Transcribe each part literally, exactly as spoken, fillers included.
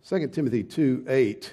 Second Timothy two eight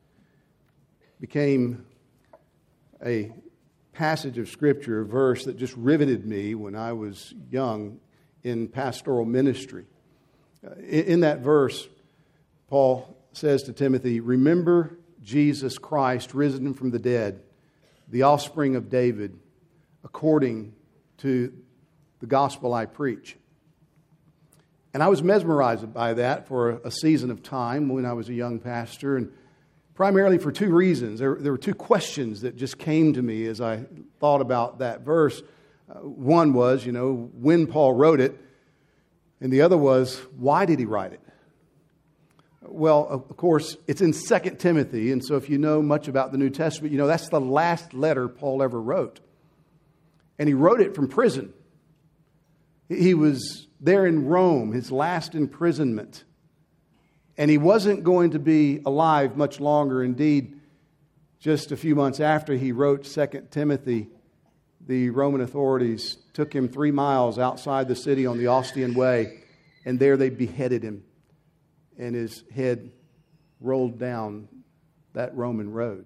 became a passage of Scripture, a verse that just riveted me when I was young in pastoral ministry. In that verse, Paul says to Timothy, "Remember Jesus Christ, risen from the dead, the offspring of David, according to the gospel I preach." And I was mesmerized by that for a season of time when I was a young pastor, and primarily for two reasons. There, there were two questions that just came to me as I thought about that verse. Uh, one was, you know, when Paul wrote it, and the other was, why did he write it? Well, of course, it's in Second Timothy, and so if you know much about the New Testament, you know that's the last letter Paul ever wrote. And he wrote it from prison. He was there in Rome, his last imprisonment. And he wasn't going to be alive much longer. Indeed, just a few months after he wrote Second Timothy, the Roman authorities took him three miles outside the city on the Ostian Way, and there they beheaded him, and his head rolled down that Roman road.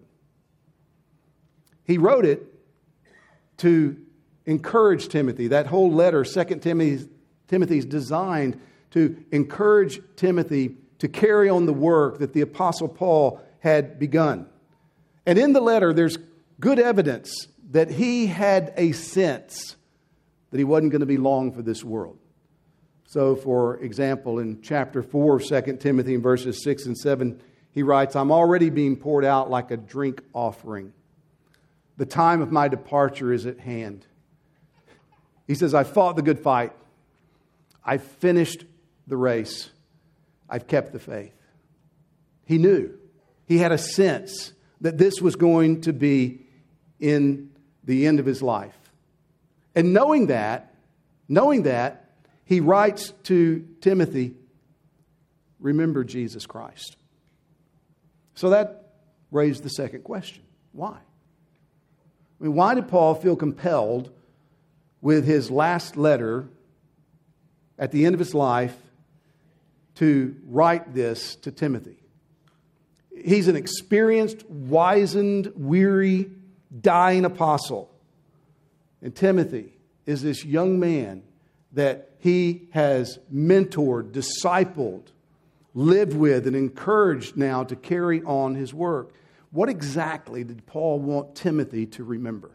He wrote it to encourage Timothy. That whole letter, Second Timothy, Timothy's designed to encourage Timothy to carry on the work that the Apostle Paul had begun. And in the letter, there's good evidence that he had a sense that he wasn't going to be long for this world. So, for example, in chapter four of Second Timothy, in verses six and seven, he writes, "I'm already being poured out like a drink offering. The time of my departure is at hand." He says, "I fought the good fight. I've finished the race. I've kept the faith." He knew. He had a sense that this was going to be in the end of his life. And knowing that, knowing that, he writes to Timothy, "Remember Jesus Christ." So that raised the second question. Why? I mean, why did Paul feel compelled with his last letter at the end of his life to write this to Timothy? He's an experienced, wizened, weary, dying apostle. And Timothy is this young man that he has mentored, discipled, lived with, and encouraged now to carry on his work. What exactly did Paul want Timothy to remember?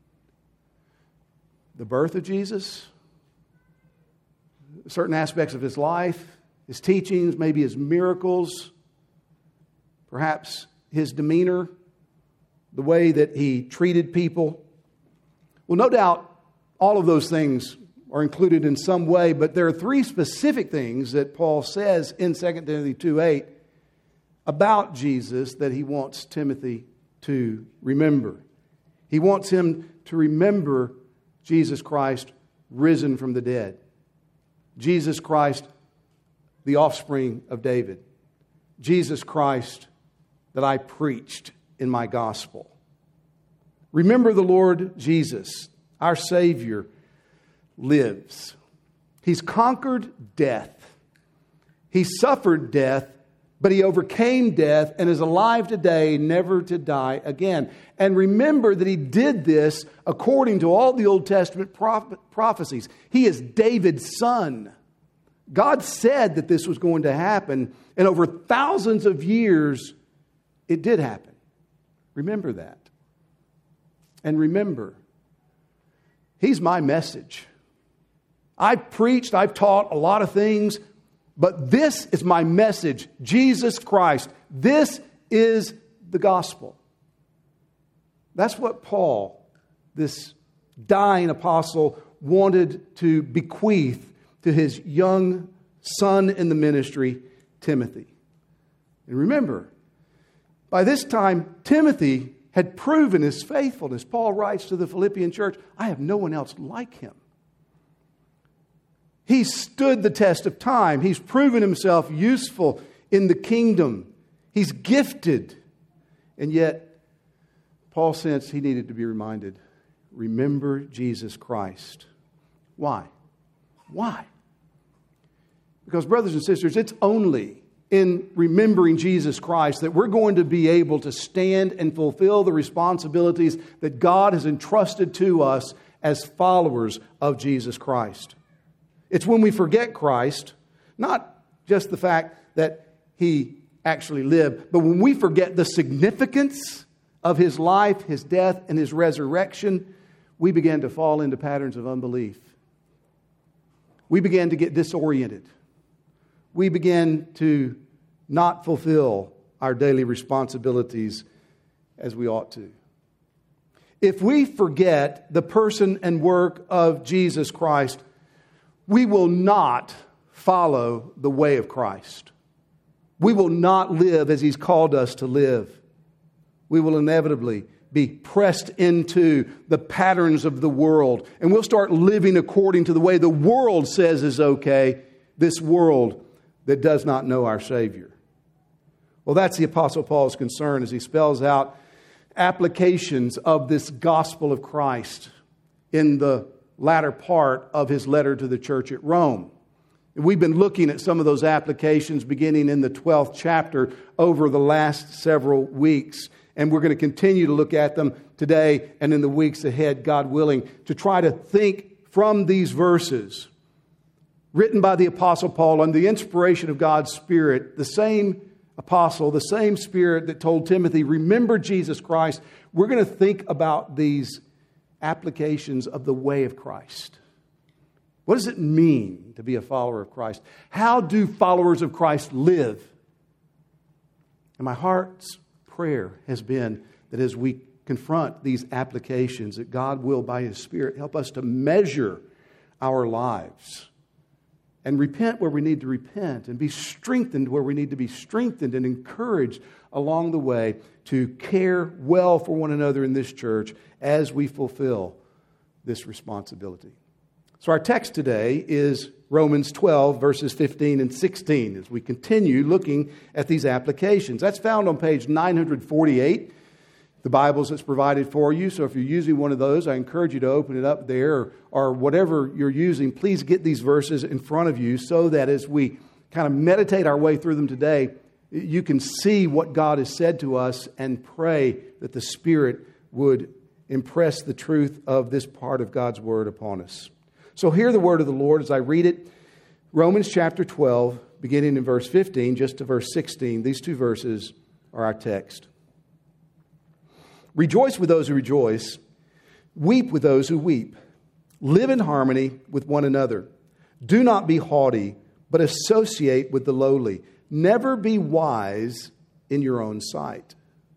The birth of Jesus? Certain aspects of his life? His teachings? Maybe his miracles? Perhaps his demeanor? The way that he treated people? Well, no doubt all of those things are included in some way, but there are three specific things that Paul says in Second Timothy two eight about Jesus that he wants Timothy to remember. He wants him to remember Jesus Christ risen from the dead. Jesus Christ, the offspring of David. Jesus Christ that I preached in my gospel. Remember the Lord Jesus, our Savior, lives. He's conquered death. He suffered death, but he overcame death and is alive today, never to die again. And remember that he did this according to all the Old Testament proph- prophecies. He is David's son. God said that this was going to happen, and over thousands of years, it did happen. Remember that. And remember, he's my message. I've preached, I've taught a lot of things, but this is my message. Jesus Christ. This is the gospel. That's what Paul, this dying apostle, wanted to bequeath to his young son in the ministry, Timothy. And remember, by this time, Timothy had proven his faithfulness. Paul writes to the Philippian church, "I have no one else like him." He stood the test of time. He's proven himself useful in the kingdom. He's gifted. And yet, Paul sensed he needed to be reminded, remember Jesus Christ. Why? Why? Because, brothers and sisters, it's only in remembering Jesus Christ, that we're going to be able to stand and fulfill the responsibilities that God has entrusted to us as followers of Jesus Christ. It's when we forget Christ, not just the fact that He actually lived, but when we forget the significance of His life, His death, and His resurrection, we begin to fall into patterns of unbelief. We begin to get disoriented. We begin to not fulfill our daily responsibilities as we ought to. If we forget the person and work of Jesus Christ, we will not follow the way of Christ. We will not live as He's called us to live. We will inevitably be pressed into the patterns of the world, and we'll start living according to the way the world says is okay, this world that does not know our Savior. Well, that's the Apostle Paul's concern as he spells out applications of this gospel of Christ in the latter part of his letter to the church at Rome. We've been looking at some of those applications beginning in the twelfth chapter over the last several weeks. And we're going to continue to look at them today and in the weeks ahead, God willing, to try to think from these verses written by the Apostle Paul under the inspiration of God's Spirit, the same apostle, the same Spirit that told Timothy, remember Jesus Christ. We're going to think about these applications of the way of Christ. What does it mean to be a follower of Christ? How do followers of Christ live? And my heart's prayer has been that as we confront these applications, that God will, by His Spirit, help us to measure our lives and repent where we need to repent and be strengthened where we need to be strengthened and encouraged along the way to care well for one another in this church as we fulfill this responsibility. So our text today is Romans twelve, verses fifteen and sixteen, as we continue looking at these applications. That's found on page nine forty-eight, the Bibles that's provided for you. So if you're using one of those, I encourage you to open it up there, or, or whatever you're using. Please get these verses in front of you so that as we kind of meditate our way through them today, you can see what God has said to us and pray that the Spirit would impress the truth of this part of God's Word upon us. So hear the word of the Lord as I read it. Romans chapter twelve, beginning in verse fifteen, just to verse sixteen. These two verses are our text. Rejoice with those who rejoice. Weep with those who weep. Live in harmony with one another. Do not be haughty, but associate with the lowly. Never be wise in your own sight.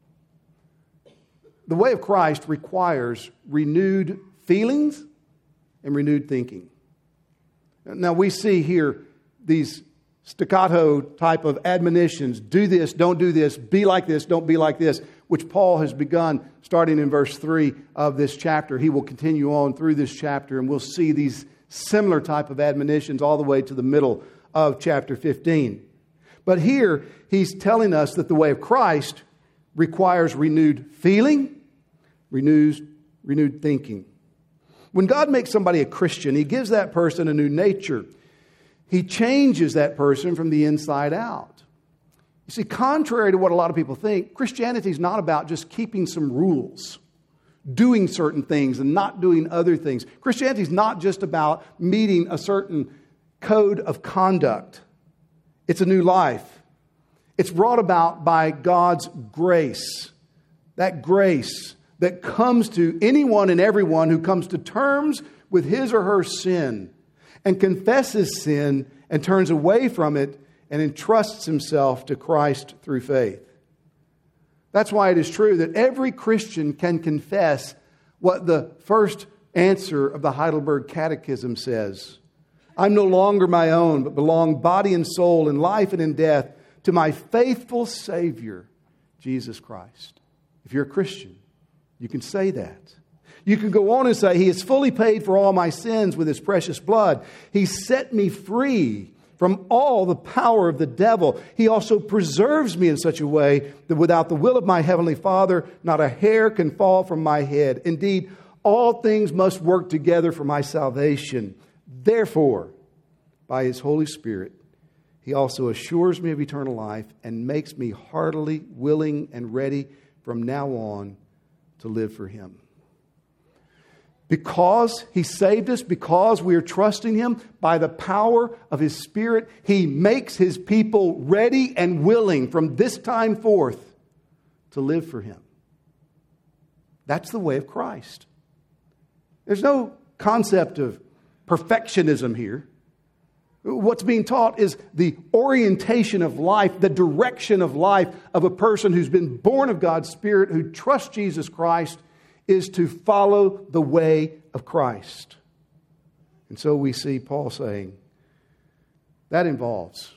The way of Christ requires renewed feelings and renewed thinking. Now we see here these staccato type of admonitions. Do this, don't do this. Be like this, don't be like this. Which Paul has begun starting in verse three of this chapter. He will continue on through this chapter and we'll see these similar type of admonitions all the way to the middle of chapter fifteen. But here he's telling us that the way of Christ requires renewed feeling, renewed, renewed thinking. When God makes somebody a Christian, He gives that person a new nature. He changes that person from the inside out. You see, contrary to what a lot of people think, Christianity is not about just keeping some rules, doing certain things and not doing other things. Christianity is not just about meeting a certain code of conduct. It's a new life. It's brought about by God's grace. That grace that comes to anyone and everyone who comes to terms with his or her sin and confesses sin and turns away from it and entrusts himself to Christ through faith. That's why it is true that every Christian can confess what the first answer of the Heidelberg Catechism says. I'm no longer my own, but belong body and soul in life and in death to my faithful Savior, Jesus Christ. If you're a Christian, you can say that. You can go on and say, He has fully paid for all my sins with His precious blood. He set me free from all the power of the devil. He also preserves me in such a way that without the will of my Heavenly Father, not a hair can fall from my head. Indeed, all things must work together for my salvation. Therefore, by His Holy Spirit, He also assures me of eternal life and makes me heartily willing and ready from now on to live for Him. Because He saved us, because we are trusting Him, by the power of His Spirit, He makes His people ready and willing from this time forth to live for Him. That's the way of Christ. There's no concept of perfectionism here. What's being taught is the orientation of life, the direction of life of a person who's been born of God's Spirit, who trusts Jesus Christ, is to follow the way of Christ. And so we see Paul saying that involves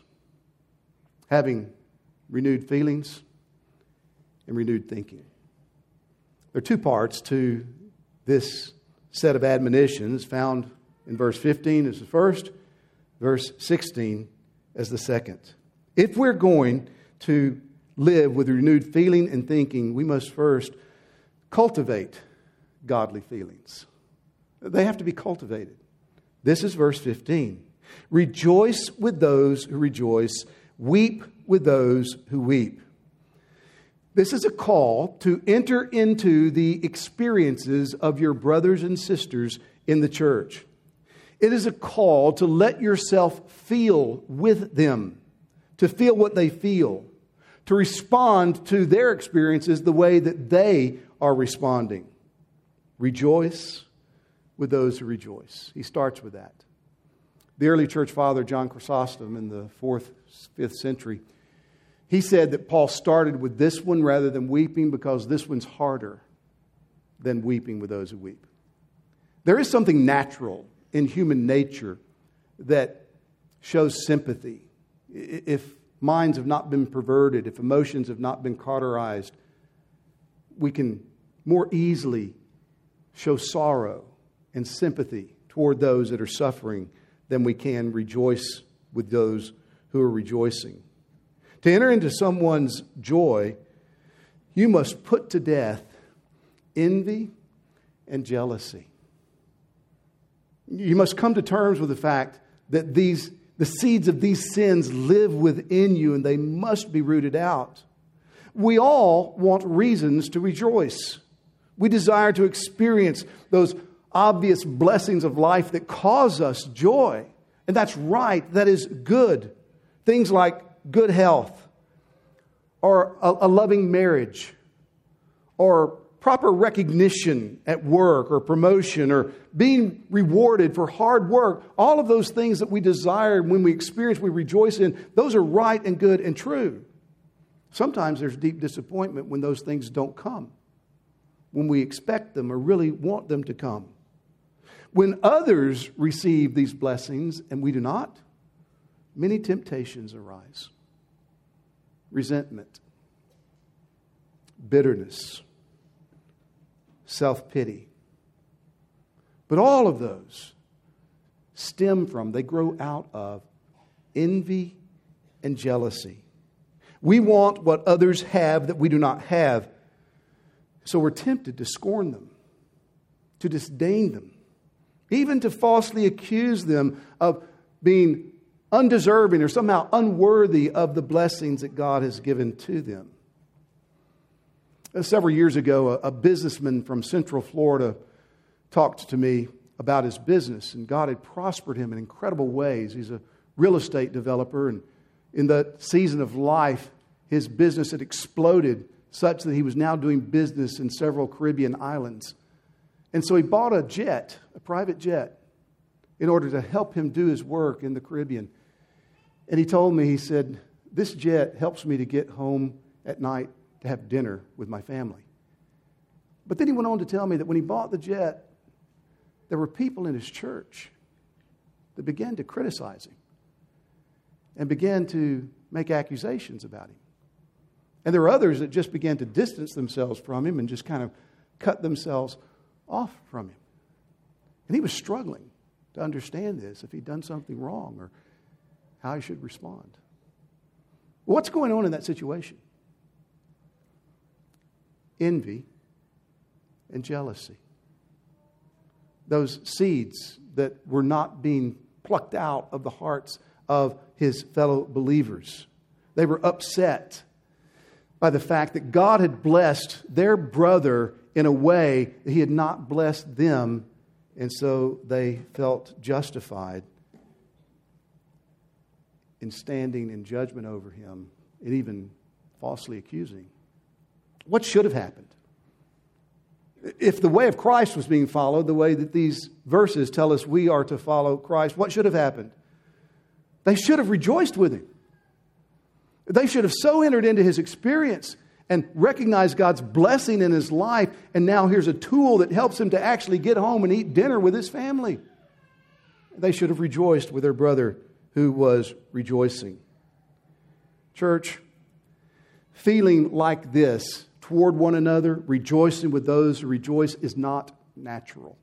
having renewed feelings and renewed thinking. There are two parts to this set of admonitions found in verse fifteen as the first, verse sixteen as the second. If we're going to live with renewed feeling and thinking, we must first cultivate godly feelings. They have to be cultivated. This is verse fifteen. Rejoice with those who rejoice. Weep with those who weep. This is a call to enter into the experiences of your brothers and sisters in the church. It is a call to let yourself feel with them, to feel what they feel, to respond to their experiences the way that they are responding. Rejoice with those who rejoice. He starts with that. The early church father, John Chrysostom, in the fourth, fifth century, he said that Paul started with this one rather than weeping because this one's harder than weeping with those who weep. There is something natural in human nature that shows sympathy. If minds have not been perverted, if emotions have not been cauterized, we can more easily show sorrow and sympathy toward those that are suffering than we can rejoice with those who are rejoicing. To enter into someone's joy, you must put to death envy and jealousy. You must come to terms with the fact that these the seeds of these sins live within you and they must be rooted out. We all want reasons to rejoice. We desire to experience those obvious blessings of life that cause us joy. And that's right. That is good. Things like good health, or a, a loving marriage, or proper recognition at work, or promotion, or being rewarded for hard work. All of those things that we desire when we experience, we rejoice in, those are right and good and true. Sometimes there's deep disappointment when those things don't come, when we expect them or really want them to come. When others receive these blessings and we do not, many temptations arise. Resentment, bitterness, self-pity. But all of those stem from, they grow out of envy and jealousy. We want what others have that we do not have. So we're tempted to scorn them, to disdain them, even to falsely accuse them of being undeserving or somehow unworthy of the blessings that God has given to them. Uh, several years ago, a, a businessman from Central Florida talked to me about his business, and God had prospered him in incredible ways. He's a real estate developer, and in that season of life, his business had exploded such that he was now doing business in several Caribbean islands. And so he bought a jet, a private jet, in order to help him do his work in the Caribbean. And he told me, he said, this jet helps me to get home at night to have dinner with my family. But then he went on to tell me that when he bought the jet, there were people in his church that began to criticize him and began to make accusations about him. And there were others that just began to distance themselves from him and just kind of cut themselves off from him. And he was struggling to understand this, if he'd done something wrong or how he should respond. Well, what's going on in that situation? Envy and jealousy. Those seeds that were not being plucked out of the hearts of his fellow believers. They were upset by the fact that God had blessed their brother in a way that he had not blessed them, and so they felt justified in standing in judgment over him and even falsely accusing. What should have happened? If the way of Christ was being followed, the way that these verses tell us we are to follow Christ, what should have happened? They should have rejoiced with him. They should have so entered into his experience and recognized God's blessing in his life, and now here's a tool that helps him to actually get home and eat dinner with his family. They should have rejoiced with their brother who was rejoicing. Church, feeling like this toward one another, rejoicing with those who rejoice, is not natural.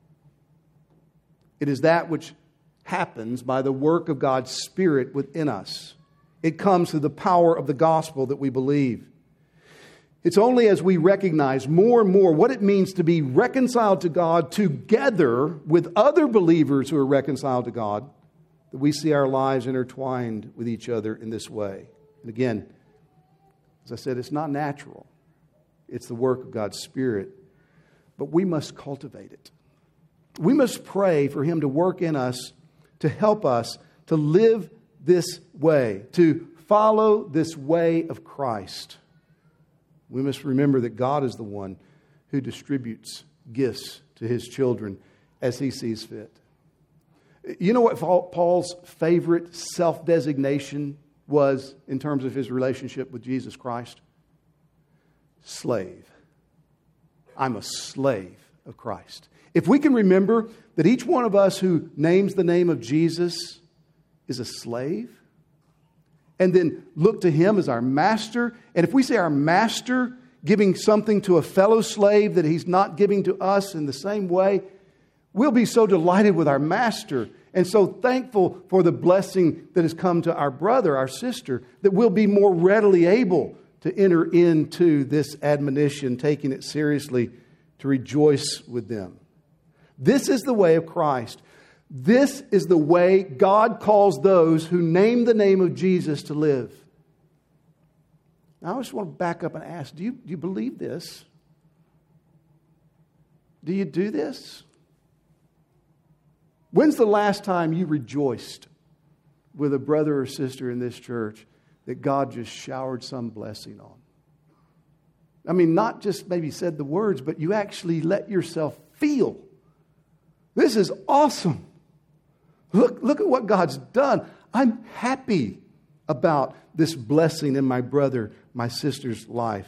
It is that which happens by the work of God's Spirit within us. It comes through the power of the gospel that we believe. It's only as we recognize more and more what it means to be reconciled to God together with other believers who are reconciled to God that we see our lives intertwined with each other in this way. And again, as I said, it's not natural. It's the work of God's Spirit. But we must cultivate it. We must pray for Him to work in us, to help us to live this way, to follow this way of Christ. We must remember that God is the one who distributes gifts to His children as He sees fit. You know what Paul's favorite self-designation was in terms of his relationship with Jesus Christ? Slave. I'm a slave of Christ. If we can remember that each one of us who names the name of Jesus is a slave, and then look to Him as our master, and if we say our master giving something to a fellow slave that he's not giving to us in the same way, we'll be so delighted with our master and so thankful for the blessing that has come to our brother, our sister, that we'll be more readily able to enter into this admonition, taking it seriously, to rejoice with them. This is the way of Christ. This is the way God calls those who name the name of Jesus to live. Now, I just want to back up and ask, do you, do you believe this? Do you do this? When's the last time you rejoiced with a brother or sister in this church that God just showered some blessing on? I mean, not just maybe said the words, but you actually let yourself feel. This is awesome. Look, look at what God's done. I'm happy about this blessing in my brother, my sister's life.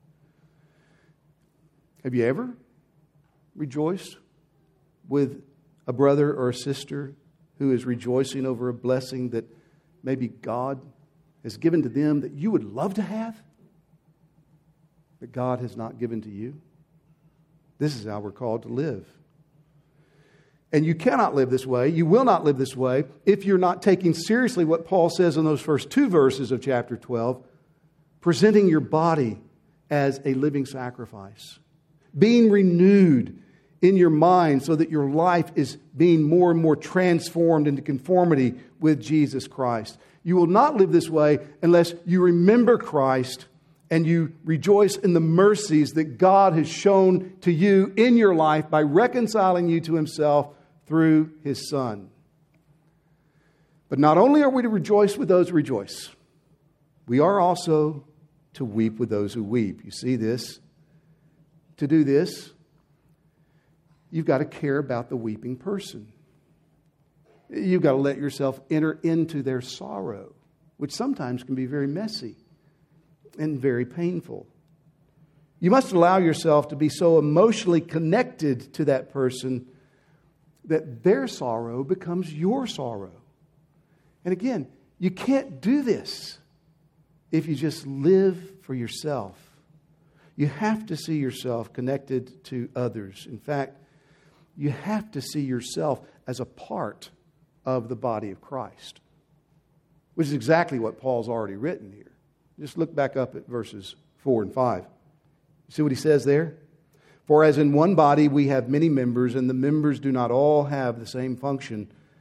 Have you ever rejoiced with a brother or a sister who is rejoicing over a blessing that maybe God has given to them that you would love to have, that God has not given to you? This is how we're called to live. And you cannot live this way, you will not live this way, if you're not taking seriously what Paul says in those first two verses of chapter twelve, presenting your body as a living sacrifice, being renewed in your mind so that your life is being more and more transformed into conformity with Jesus Christ. You will not live this way unless you remember Christ and you rejoice in the mercies that God has shown to you in your life by reconciling you to Himself through His Son. But not only are we to rejoice with those who rejoice, we are also to weep with those who weep. You see this? To do this, you've got to care about the weeping person. You've got to let yourself enter into their sorrow, which sometimes can be very messy and very painful. You must allow yourself to be so emotionally connected to that person that their sorrow becomes your sorrow. And again, you can't do this if you just live for yourself. You have to see yourself connected to others. In fact, you have to see yourself as a part of the body of Christ, which is exactly what Paul's already written here. Just look back up at verses four and five. You see what he says there? For as in one body we have many members, and the members do not all have the same function.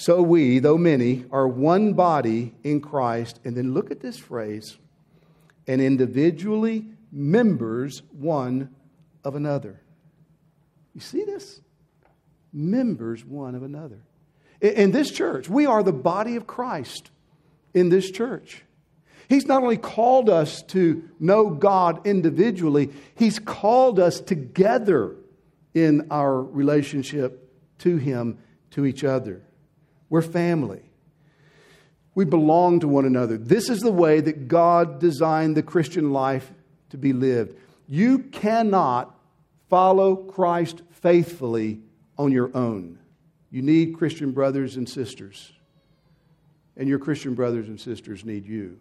So we, though many, are one body in Christ. And then look at this phrase, and individually members one of another. You see this? Members one of another. In this church, we are the body of Christ in this church. He's not only called us to know God individually, He's called us together in our relationship to Him, to each other. We're family. We belong to one another. This is the way that God designed the Christian life to be lived. You cannot follow Christ faithfully on your own. You need Christian brothers and sisters. And your Christian brothers and sisters need you.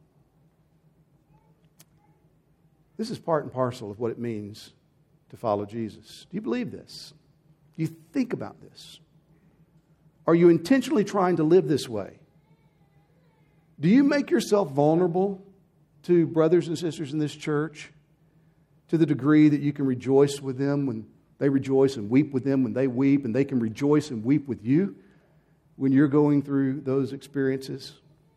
This is part and parcel of what it means to follow Jesus. Do you believe this? Do you think about this? Are you intentionally trying to live this way? Do you make yourself vulnerable to brothers and sisters in this church to the degree that you can rejoice with them when they rejoice and weep with them when they weep, and they can rejoice and weep with you when you're going through those experiences?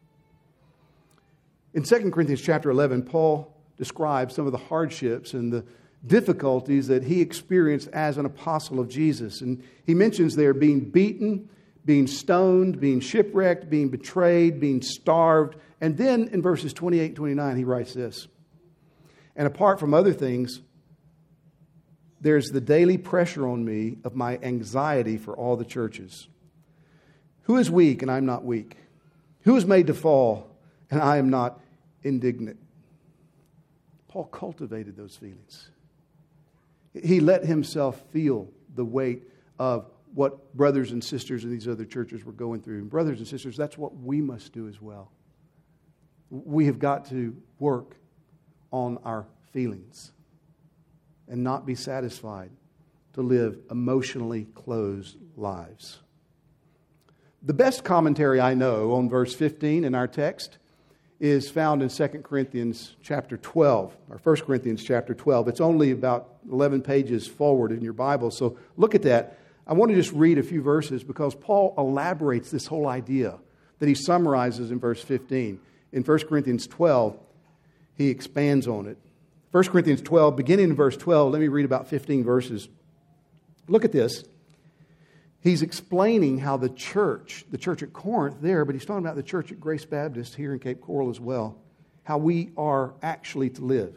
In Second Corinthians chapter eleven, Paul describes some of the hardships and the difficulties that he experienced as an apostle of Jesus. And he mentions there being beaten, being stoned, being shipwrecked, being betrayed, being starved. And then in verses twenty-eight and twenty-nine, he writes this. And apart from other things, there's the daily pressure on me of my anxiety for all the churches. Who is weak and I'm not weak? Who is made to fall and I am not indignant? Paul cultivated those feelings. He let himself feel the weight of what brothers and sisters in these other churches were going through. And brothers and sisters, that's what we must do as well. We have got to work on our feelings and not be satisfied to live emotionally closed lives. The best commentary I know on verse fifteen in our text is found in Second Corinthians chapter twelve, or First Corinthians chapter twelve. It's only about eleven pages forward in your Bible, so look at that. I want to just read a few verses because Paul elaborates this whole idea that he summarizes in verse fifteen. In First Corinthians twelve, he expands on it. First Corinthians twelve, beginning in verse twelve, let me read about fifteen verses. Look at this. He's explaining how the church, the church at Corinth there, but he's talking about the church at Grace Baptist here in Cape Coral as well, how we are actually to live.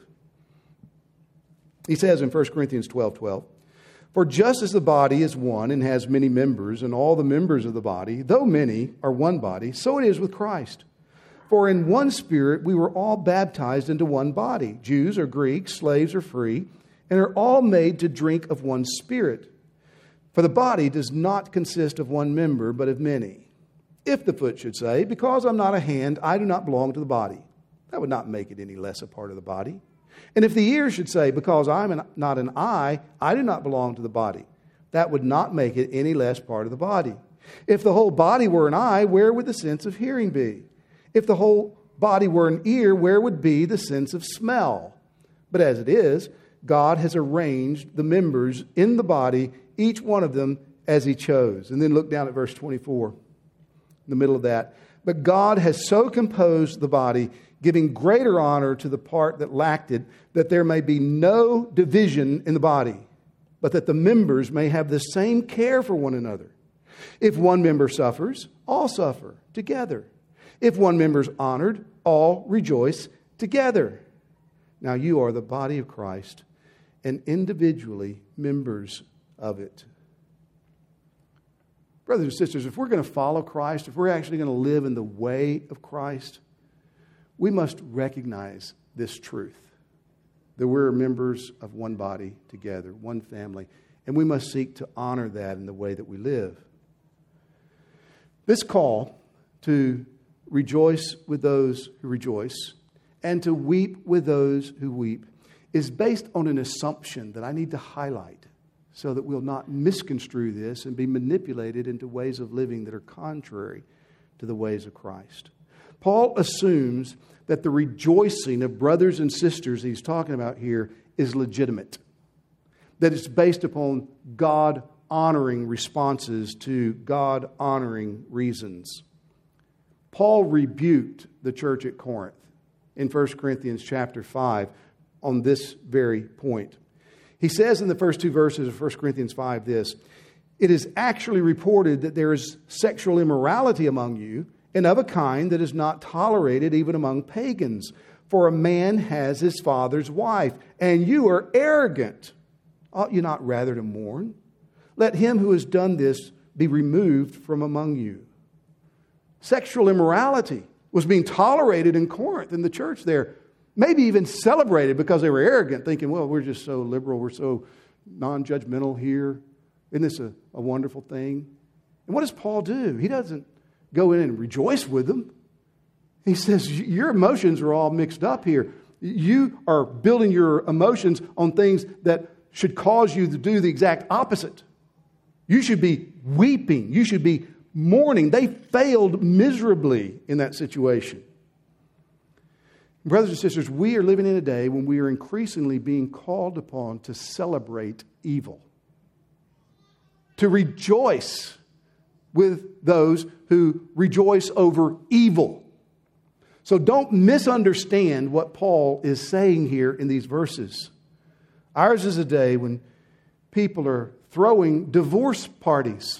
He says in First Corinthians twelve twelve, for just as the body is one and has many members, and all the members of the body, though many, are one body, so it is with Christ. For in one Spirit we were all baptized into one body, Jews or Greeks, slaves or free, and are all made to drink of one Spirit. For the body does not consist of one member, but of many. If the foot should say, because I'm not a hand, I do not belong to the body, that would not make it any less a part of the body. And if the ear should say, because I'm an, not an eye, I do not belong to the body, that would not make it any less part of the body. If the whole body were an eye, where would the sense of hearing be? If the whole body were an ear, where would be the sense of smell? But as it is, God has arranged the members in the body, each one of them as He chose. And then look down at verse twenty-four, in the middle of that. But God has so composed the body, giving greater honor to the part that lacked it, that there may be no division in the body, but that the members may have the same care for one another. If one member suffers, all suffer together. If one member is honored, all rejoice together. Now you are the body of Christ, and individually members of it. Brothers and sisters, if we're going to follow Christ, if we're actually going to live in the way of Christ, we must recognize this truth, that we're members of one body together, one family, and we must seek to honor that in the way that we live. This call to rejoice with those who rejoice and to weep with those who weep is based on an assumption that I need to highlight so that we'll not misconstrue this and be manipulated into ways of living that are contrary to the ways of Christ. Paul assumes that the rejoicing of brothers and sisters he's talking about here is legitimate, that it's based upon God honoring responses to God honoring reasons. Paul rebuked the church at Corinth in First Corinthians chapter five on this very point. He says in the first two verses of First Corinthians five this, "It is actually reported that there is sexual immorality among you, and of a kind that is not tolerated even among pagans. For a man has his father's wife, and you are arrogant. Ought you not rather to mourn? Let him who has done this be removed from among you." Sexual immorality was being tolerated in Corinth, in the church there. Maybe even celebrated because they were arrogant, thinking, well, we're just so liberal, we're so non-judgmental here. Isn't this a, a wonderful thing? And what does Paul do? He doesn't go in and rejoice with them. He says, your emotions are all mixed up here. You are building your emotions on things that should cause you to do the exact opposite. You should be weeping. You should be mourning. They failed miserably in that situation. Brothers and sisters, we are living in a day when we are increasingly being called upon to celebrate evil, to rejoice with those who rejoice over evil. So don't misunderstand what Paul is saying here in these verses. Ours is a day when people are throwing divorce parties,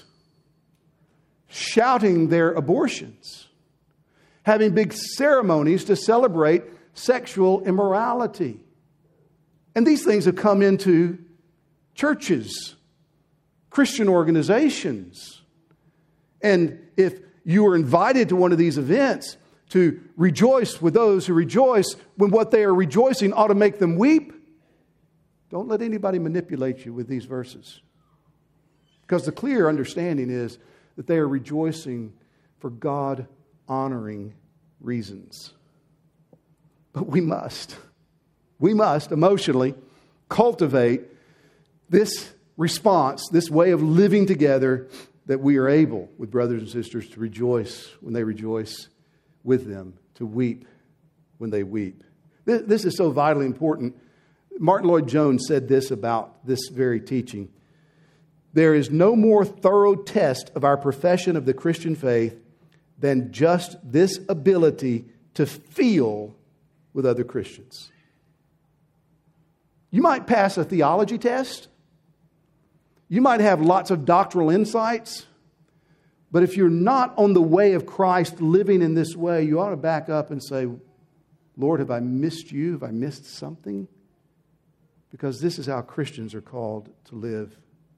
shouting their abortions, having big ceremonies to celebrate sexual immorality. And these things have come into churches, Christian organizations. And if you are invited to one of these events to rejoice with those who rejoice when what they are rejoicing ought to make them weep, don't let anybody manipulate you with these verses. Because the clear understanding is that they are rejoicing for God-honoring reasons. But we must, we must emotionally cultivate this response, this way of living together, that we are able, with brothers and sisters, to rejoice when they rejoice with them, to weep when they weep. This, this is so vitally important. Martin Lloyd-Jones said this about this very teaching. There is no more thorough test of our profession of the Christian faith than just this ability to feel with other Christians. You might pass a theology test. You might have lots of doctrinal insights. But if you're not on the way of Christ living in this way, you ought to back up and say, Lord, have I missed you? Have I missed something? Because this is how Christians are called to live.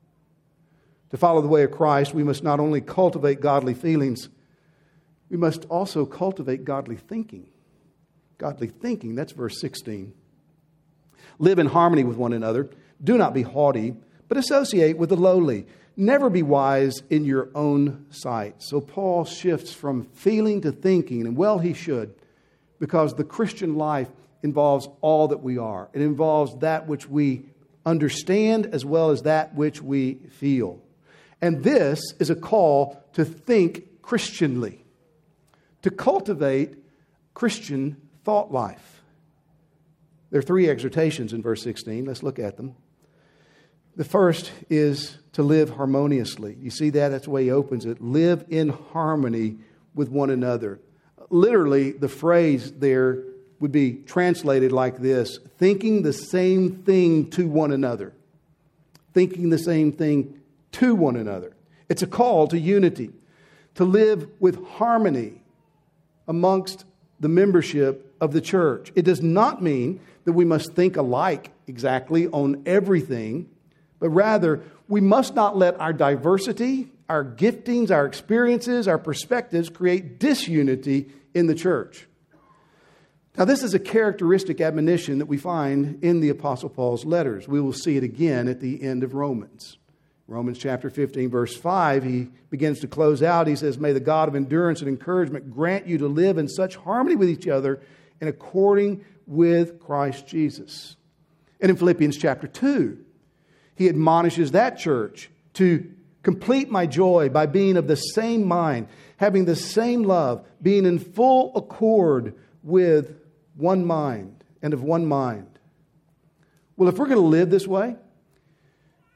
To follow the way of Christ, we must not only cultivate godly feelings, we must also cultivate godly thinking. Godly thinking, that's verse sixteen. Live in harmony with one another. Do not be haughty, but associate with the lowly. Never be wise in your own sight. So Paul shifts from feeling to thinking, and well, he should, because the Christian life involves all that we are. It involves that which we understand as well as that which we feel. And this is a call to think Christianly, to cultivate Christian thought life. There are three exhortations in verse sixteen. Let's look at them. The first is to live harmoniously. You see that? That's the way he opens it. Live in harmony with one another. Literally, the phrase there would be translated like this: thinking the same thing to one another. Thinking the same thing to one another. It's a call to unity, to live with harmony amongst the membership of the church. It does not mean that we must think alike exactly on everything, but rather we must not let our diversity, our giftings, our experiences, our perspectives create disunity in the church. Now, this is a characteristic admonition that we find in the Apostle Paul's letters. We will see it again at the end of Romans. Romans chapter fifteen, verse five, he begins to close out. He says, "May the God of endurance and encouragement grant you to live in such harmony with each other and according with Christ Jesus." And in Philippians chapter two, he admonishes that church to complete my joy by being of the same mind, having the same love, being in full accord with one mind and of one mind. Well, if we're going to live this way,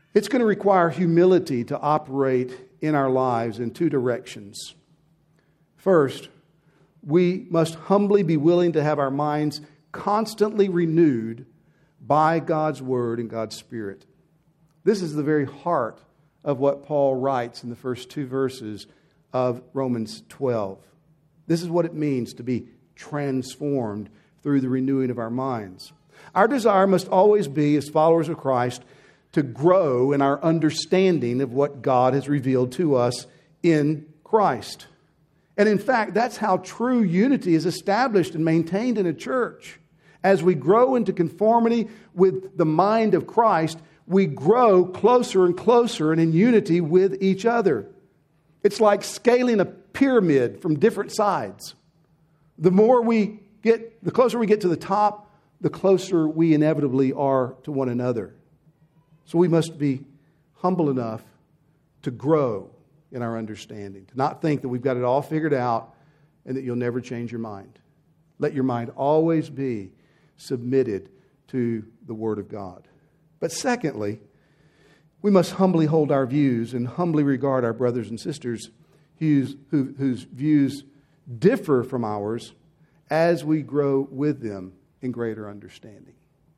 It's going to require humility to operate in our lives in two directions. First, we must humbly be willing to have our minds constantly renewed by God's Word and God's Spirit. This is the very heart of what Paul writes in the first two verses of Romans twelve. This is what it means to be transformed through the renewing of our minds. Our desire must always be, as followers of Christ, to grow in our understanding of what God has revealed to us in Christ. And in fact, that's how true unity is established and maintained in a church. As we grow into conformity with the mind of Christ, we grow closer and closer and in unity with each other. It's like scaling a pyramid from different sides. The more we get, the closer we get to the top, the closer we inevitably are to one another. So we must be humble enough to grow in our understanding, to not think that we've got it all figured out and that you'll never change your mind. Let your mind always be submitted to the Word of God. But secondly, we must humbly hold our views and humbly regard our brothers and sisters whose, who, whose views differ from ours as we grow with them in greater understanding.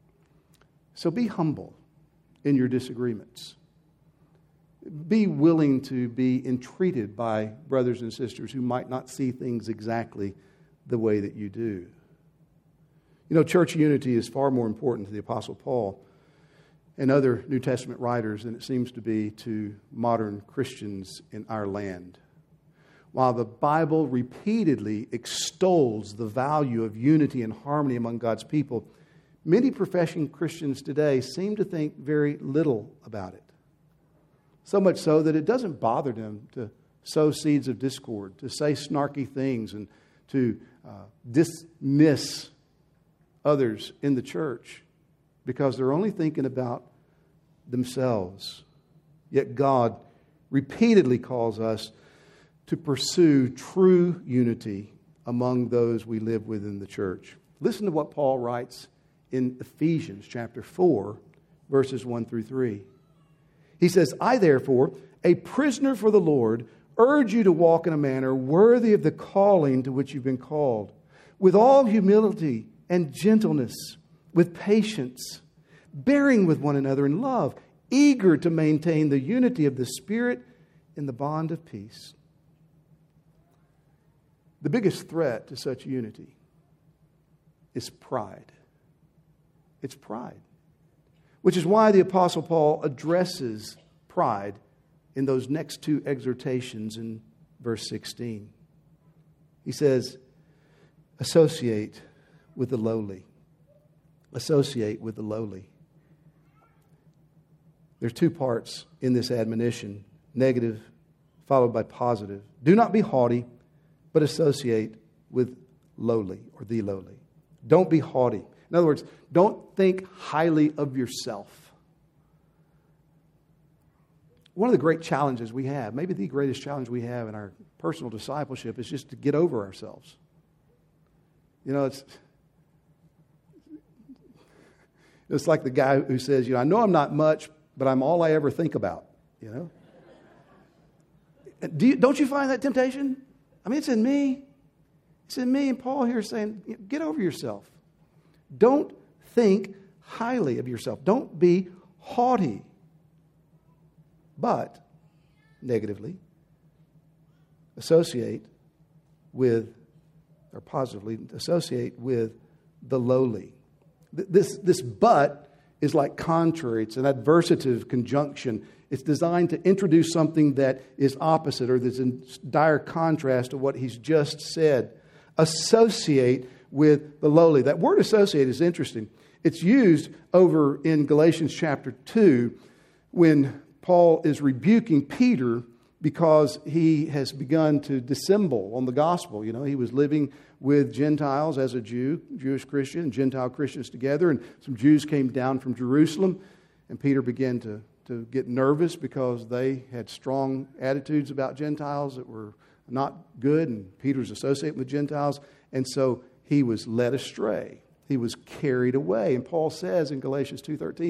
So be humble in your disagreements. Be willing to be entreated by brothers and sisters who might not see things exactly the way that you do. You know, church unity is far more important to the Apostle Paul and other New Testament writers than it seems to be to modern Christians in our land. While the Bible repeatedly extols the value of unity and harmony among God's people, many professing Christians today seem to think very little about it. So much so that it doesn't bother them to sow seeds of discord, to say snarky things, and to uh, dismiss others in the church because they're only thinking about themselves. Yet God repeatedly calls us to pursue true unity among those we live with in the church. Listen to what Paul writes in Ephesians chapter four, verses one through three. He says, I therefore, a prisoner for the Lord, urge you to walk in a manner worthy of the calling to which you've been called, with all humility and gentleness, with patience, bearing with one another in love, eager to maintain the unity of the Spirit in the bond of peace. The biggest threat to such unity is pride. It's pride. Which is why the Apostle Paul addresses pride in those next two exhortations in verse sixteen. He says, associate with the lowly. Associate with the lowly. There's two parts in this admonition, negative followed by positive. Do not be haughty, but associate with lowly or the lowly. Don't be haughty. In other words, don't think highly of yourself. One of the great challenges we have, maybe the greatest challenge we have in our personal discipleship, is just to get over ourselves. You know, it's it's like the guy who says, you know, I know I'm not much, but I'm all I ever think about, you know. Do you, don't you find that temptation? I mean, it's in me. It's in me. And Paul here is saying, get over yourself. Don't think highly of yourself. Don't be haughty. But, negatively, associate with, or positively, associate with the lowly. This, this but is like contrary. It's an adversative conjunction. It's designed to introduce something that is opposite or that's in dire contrast to what he's just said. Associate with the lowly. That word associate is interesting. It's used over in Galatians chapter two when Paul is rebuking Peter because he has begun to dissemble on the gospel. You know, he was living with Gentiles as a Jew, Jewish Christian, and Gentile Christians together, and some Jews came down from Jerusalem, and Peter began to, to get nervous because they had strong attitudes about Gentiles that were not good, and Peter's associated with Gentiles, and so he was led astray. He was carried away. And Paul says in Galatians two thirteen,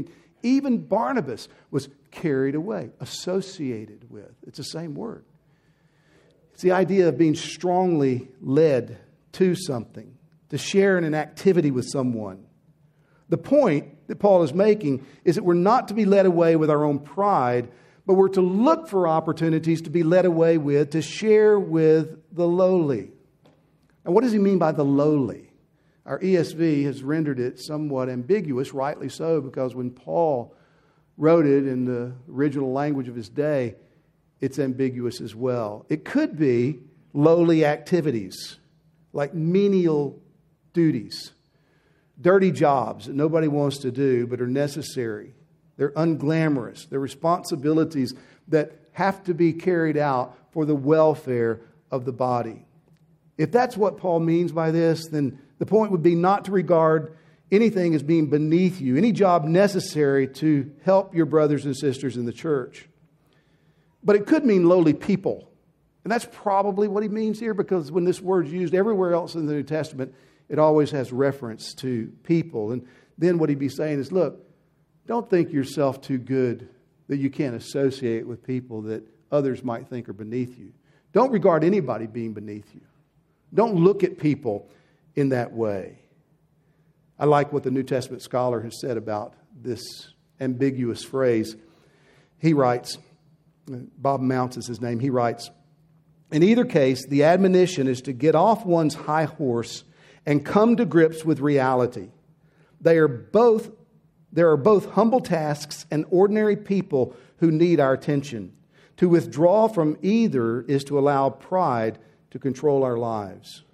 Even Barnabas was carried away, associated with. It's the same word. It's the idea of being strongly led to something, to share in an activity with someone. The point that Paul is making is that we're not to be led away with our own pride, but we're to look for opportunities to be led away with, to share with the lowly. And what does he mean by the lowly? Our E S V has rendered it somewhat ambiguous, rightly so, because when Paul wrote it in the original language of his day, it's ambiguous as well. It could be lowly activities, like menial duties, dirty jobs that nobody wants to do but are necessary. They're unglamorous. They're responsibilities that have to be carried out for the welfare of the body. If that's what Paul means by this, then the point would be not to regard anything as being beneath you, any job necessary to help your brothers and sisters in the church. But it could mean lowly people. And that's probably what he means here, because when this word's used everywhere else in the New Testament, it always has reference to people. And then what he'd be saying is, look, don't think yourself too good that you can't associate with people that others might think are beneath you. Don't regard anybody being beneath you. Don't look at people in that way. I like what the New Testament scholar has said about this ambiguous phrase. He writes, Bob Mounts is his name, he writes, in either case, the admonition is to get off one's high horse and come to grips with reality. They are both, there are both humble tasks and ordinary people who need our attention. To withdraw from either is to allow pride to control our lives.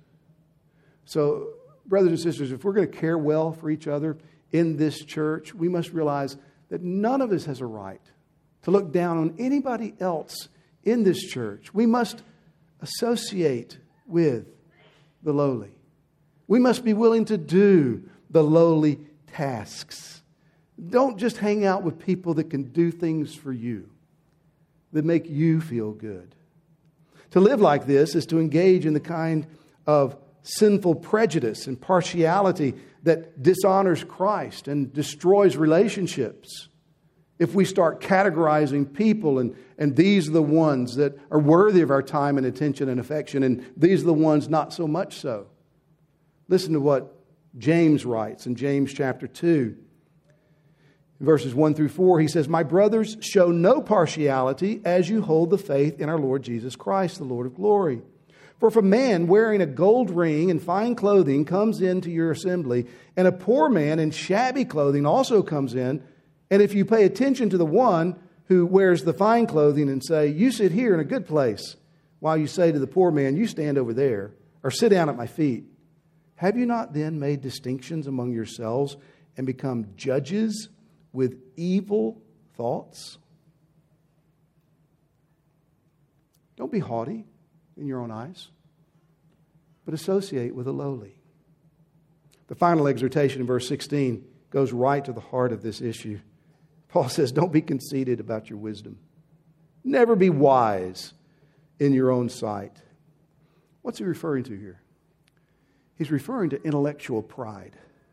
So, brothers and sisters, if we're going to care well for each other in this church, we must realize that none of us has a right to look down on anybody else in this church. We must associate with the lowly. We must be willing to do the lowly tasks. Don't just hang out with people that can do things for you, that make you feel good. To live like this is to engage in the kind of sinful prejudice and partiality that dishonors Christ and destroys relationships. If we start categorizing people and, and these are the ones that are worthy of our time and attention and affection, and these are the ones not so much so. Listen to what James writes in James chapter two. In verses one through four, he says, my brothers, show no partiality as you hold the faith in our Lord Jesus Christ, the Lord of glory. For if a man wearing a gold ring and fine clothing comes into your assembly, and a poor man in shabby clothing also comes in, and if you pay attention to the one who wears the fine clothing and say, you sit here in a good place, while you say to the poor man, you stand over there, or sit down at my feet, have you not then made distinctions among yourselves and become judges with evil thoughts? Don't be haughty in your own eyes, but associate with the lowly. The final exhortation in verse sixteen goes right to the heart of this issue. Paul says, don't be conceited about your wisdom. Never be wise in your own sight. What's he referring to here? He's referring to intellectual pride.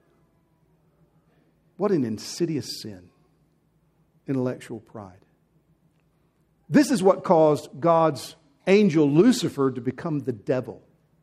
What an insidious sin, intellectual pride. This is what caused God's angel Lucifer to become the devil.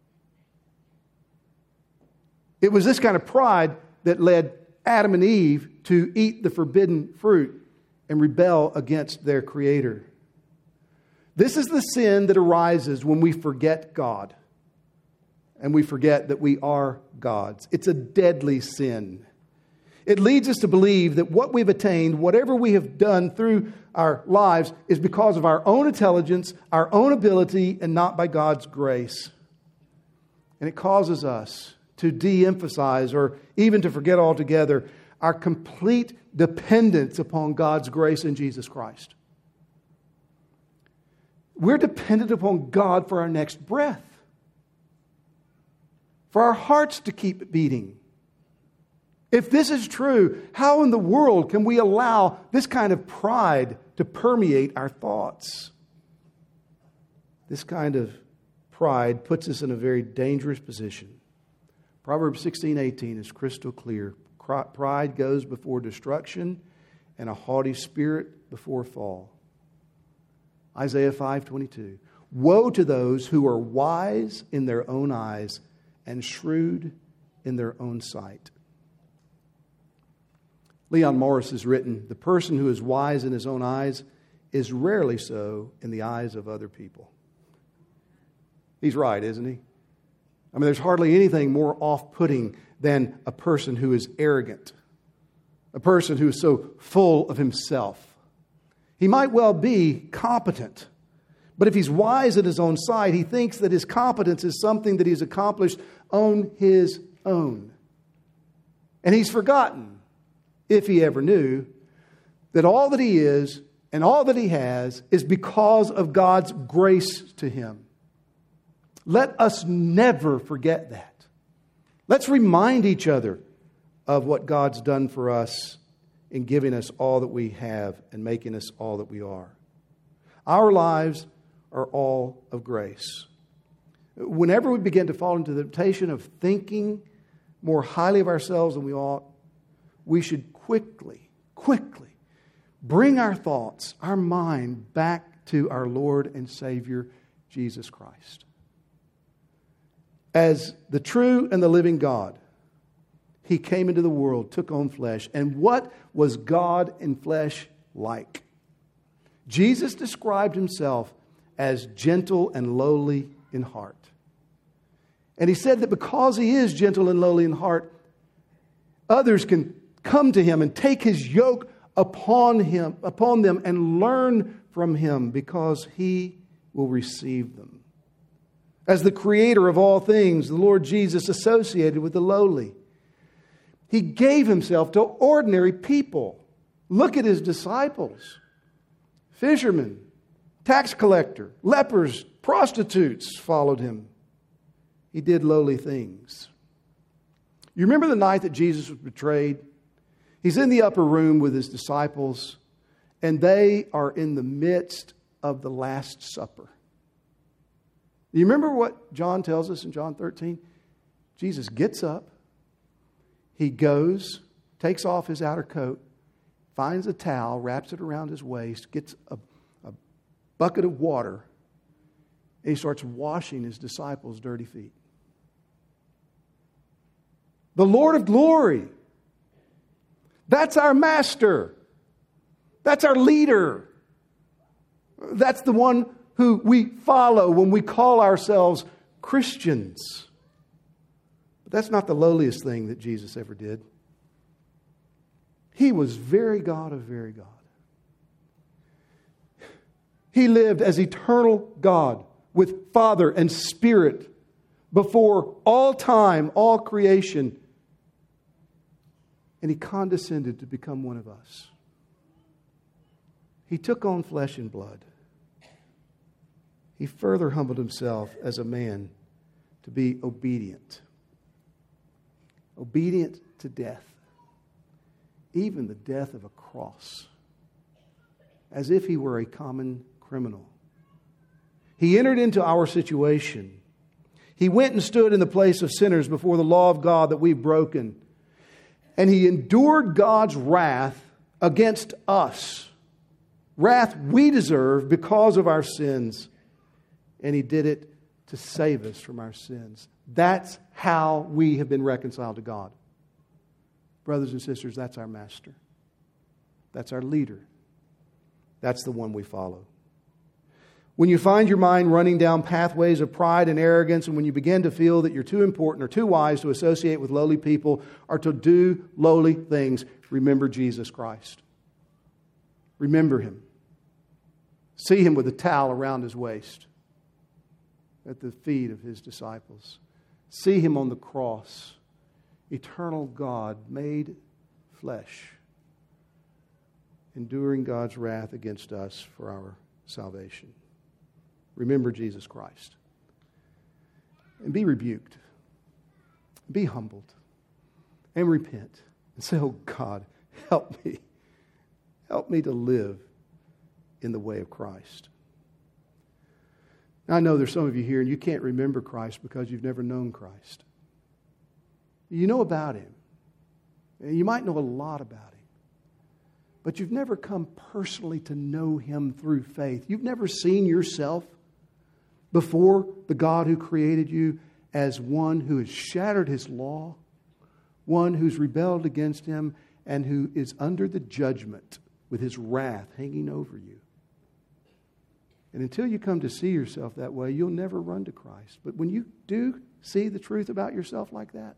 It was this kind of pride that led Adam and Eve to eat the forbidden fruit and rebel against their Creator. This is the sin that arises when we forget God and we forget that we are God's. It's a deadly sin. It leads us to believe that what we've attained, whatever we have done through our lives, is because of our own intelligence, our own ability, and not by God's grace. And it causes us to de-emphasize or even to forget altogether our complete dependence upon God's grace in Jesus Christ. We're dependent upon God for our next breath, for our hearts to keep beating. If this is true, how in the world can we allow this kind of pride to permeate our thoughts? This kind of pride puts us in a very dangerous position. Proverbs sixteen eighteen is crystal clear. Pride goes before destruction, and a haughty spirit before a fall. Isaiah five twenty-two. Woe to those who are wise in their own eyes and shrewd in their own sight. Leon Morris has written, the person who is wise in his own eyes is rarely so in the eyes of other people. He's right, isn't he? I mean, there's hardly anything more off-putting than a person who is arrogant, a person who is so full of himself. He might well be competent, but if he's wise in his own sight, he thinks that his competence is something that he's accomplished on his own. And he's forgotten, if he ever knew, that all that he is and all that he has is because of God's grace to him. Let us never forget that. Let's remind each other of what God's done for us in giving us all that we have and making us all that we are. Our lives are all of grace. Whenever we begin to fall into the temptation of thinking more highly of ourselves than we ought, we should quickly, quickly bring our thoughts, our mind back to our Lord and Savior, Jesus Christ. As the true and the living God, He came into the world, took on flesh. And what was God in flesh like? Jesus described Himself as gentle and lowly in heart. And He said that because He is gentle and lowly in heart, others can come to Him and take His yoke upon him, upon them and learn from Him because He will receive them. As the creator of all things, the Lord Jesus associated with the lowly. He gave Himself to ordinary people. Look at His disciples. Fishermen, tax collector, lepers, prostitutes followed Him. He did lowly things. You remember the night that Jesus was betrayed? He's in the upper room with His disciples, and they are in the midst of the Last Supper. Do you remember what John tells us in John thirteen? Jesus gets up, He goes, takes off His outer coat, finds a towel, wraps it around His waist, gets a, a bucket of water, and He starts washing His disciples' dirty feet. The Lord of glory. That's our master. That's our leader. That's the one who we follow when we call ourselves Christians. But that's not the lowliest thing that Jesus ever did. He was very God of very God. He lived as eternal God with Father and Spirit before all time, all creation. And He condescended to become one of us. He took on flesh and blood. He further humbled Himself as a man to be obedient. Obedient to death. Even the death of a cross. As if He were a common criminal. He entered into our situation. He went and stood in the place of sinners before the law of God that we've broken. And He endured God's wrath against us. Wrath we deserve because of our sins. And He did it to save us from our sins. That's how we have been reconciled to God. Brothers and sisters, that's our master. That's our leader. That's the one we follow. When you find your mind running down pathways of pride and arrogance, and when you begin to feel that you're too important or too wise to associate with lowly people or to do lowly things, remember Jesus Christ. Remember Him. See Him with a towel around His waist at the feet of His disciples. See Him on the cross, eternal God made flesh, enduring God's wrath against us for our salvation. Remember Jesus Christ. And be rebuked. Be humbled. And repent. And say, oh God, help me. Help me to live in the way of Christ. Now, I know there's some of you here and you can't remember Christ because you've never known Christ. You know about Him. You might know a lot about Him. but you've never come personally to know Him through faith. You've never seen yourself before the God who created you as one who has shattered His law, one who's rebelled against Him, and who is under the judgment with His wrath hanging over you. And until you come to see yourself that way, you'll never run to Christ. But when you do see the truth about yourself like that,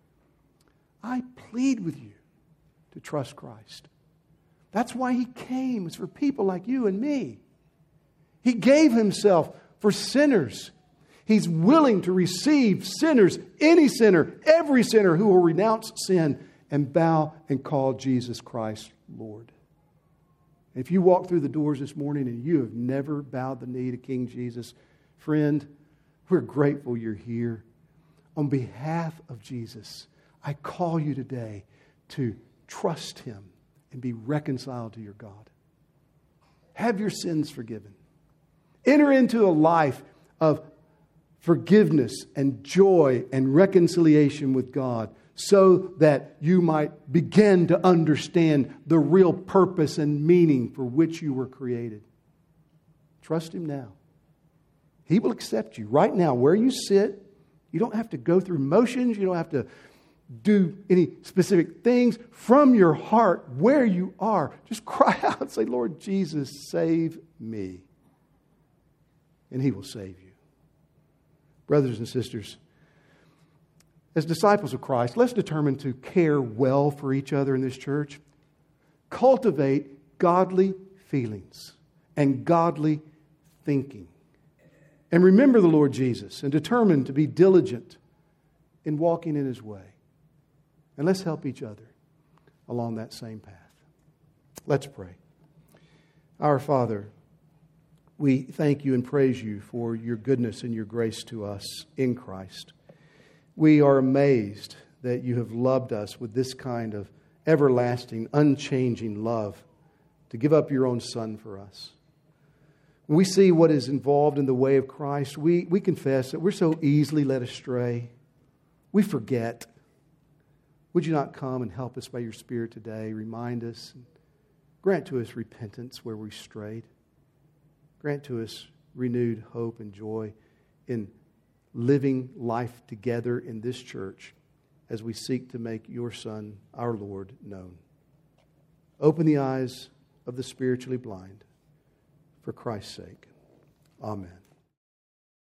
I plead with you to trust Christ. That's why He came. It's for people like you and me. He gave Himself for sinners. He's willing to receive sinners, any sinner, every sinner who will renounce sin and bow and call Jesus Christ Lord. If you walk through the doors this morning and you have never bowed the knee to King Jesus, friend, we're grateful you're here. On behalf of Jesus, I call you today to trust Him and be reconciled to your God. Have your sins forgiven. Enter into a life of forgiveness and joy and reconciliation with God, so that you might begin to understand the real purpose and meaning for which you were created. Trust Him now. He will accept you right now where you sit. You don't have to go through motions. You don't have to do any specific things. From your heart, where you are, just cry out and say, Lord Jesus, save me. And He will save you. Brothers and sisters, as disciples of Christ, let's determine to care well for each other in this church. Cultivate godly feelings and godly thinking. And remember the Lord Jesus and determine to be diligent in walking in His way. And let's help each other along that same path. Let's pray. Our Father, we thank You and praise You for Your goodness and Your grace to us in Christ. We are amazed that You have loved us with this kind of everlasting, unchanging love to give up Your own Son for us. When we see what is involved in the way of Christ, we, we confess that we're so easily led astray. We forget. Would You not come and help us by Your Spirit today? Remind us. And grant to us repentance where we strayed. Grant to us renewed hope and joy in living life together in this church as we seek to make Your Son, our Lord, known. Open the eyes of the spiritually blind for Christ's sake. Amen.